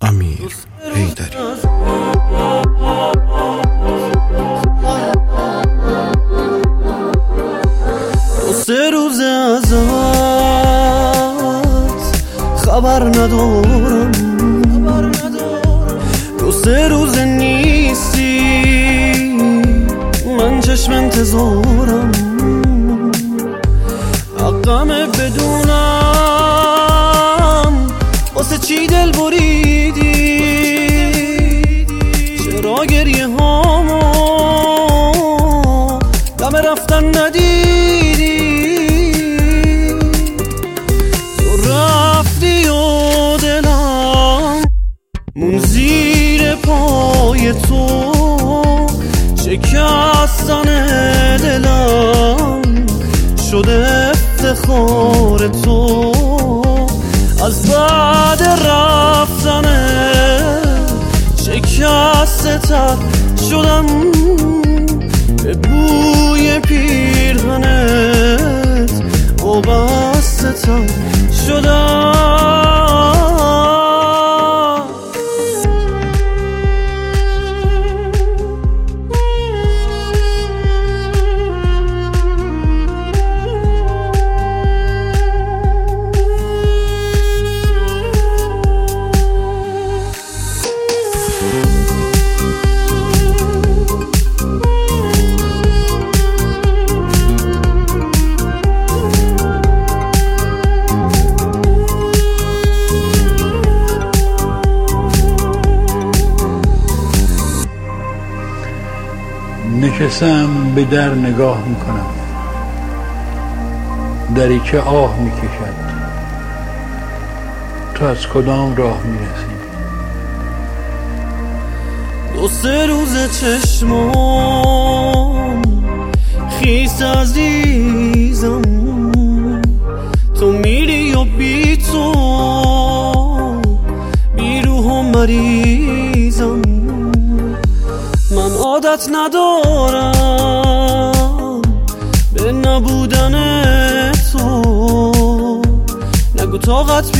امیر حیدری. سه روز ازت خبر ندارم، دو سه روز نیستی من چشم انتظارم، حقمه بدونم واسه چی دل بریدی، چرا گریه هامو دم رفتن ندیدی، تو رفتی و دلم مون زیر پای تو، شکستن دلم شده افتخار تو، از بعد رفتن شکسته تر شدم، به بوی پیرهنت وابسته تر شدم. نشستم به در نگاه میکنم، دری که آه میکشد، تو از کدام راه میرسی؟ دو سه روز چشمام خیس عزیزم، تو میری و بی تو بی روح و مریضم، من عادت ندارم به نبودن تو، نگو طاقت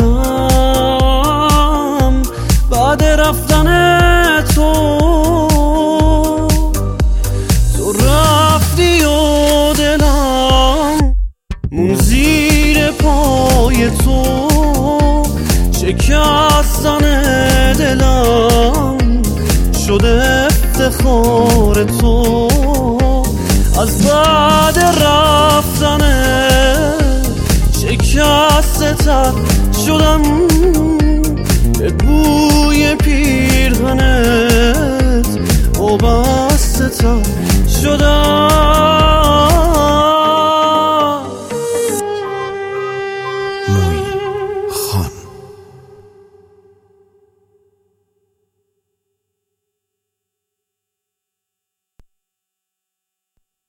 بیارم بعد رفتن تو، تو رفتی و دلم مون زیر پای تو، شکستن دلم شده افتخار تو، از بعد رفتن شکسته تر شدم، به بوی پیرهنت وابسته تر شدم.